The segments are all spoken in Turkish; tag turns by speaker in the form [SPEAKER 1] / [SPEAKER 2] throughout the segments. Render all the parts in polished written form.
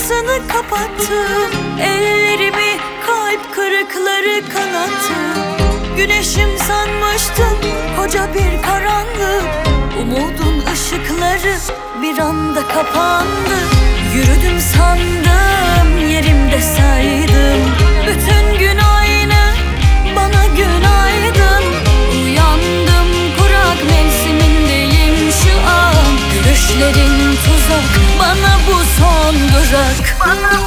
[SPEAKER 1] kapısını kapattı, ellerimi kalp kırıkları kanattı. Güneşim sanmıştım koca bir karanlık, umudun ışıkları bir anda kapandı. Yürüdüm sandım yerimde saydım, bütün gün aynı bana günaydın. Uyandım kurak mevsimindeyim şu an, gülüşlerin tuzak bana bu son durak.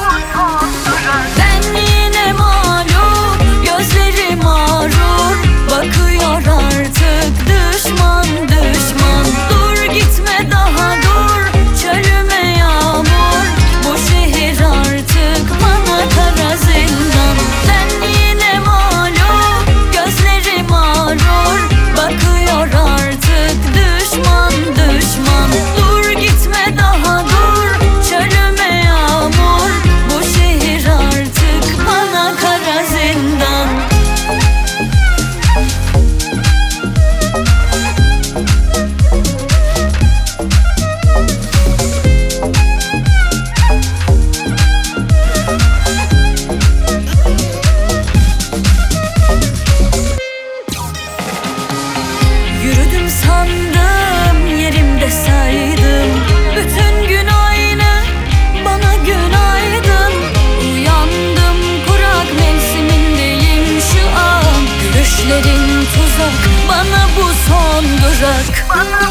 [SPEAKER 1] Ben yine mağlup, gözleri mağrur, bakıyor artık düşman düşman. Dur gitme daha dur, çölüme yağmur, bu şehir artık bana kara zindan. Ben yine mağlup, gözleri mağrur, bakıyor artık düşman düşman. Dur gitme daha dur, çölüme yağmur, bu şehir artık bana kara zindan. Yürüdüm sandım yerimde saydım, bütün gün aynı bana günaydın. Uyandım kurak mevsimindeyim şu an, gülüşlerin tuzak bana bu son durak.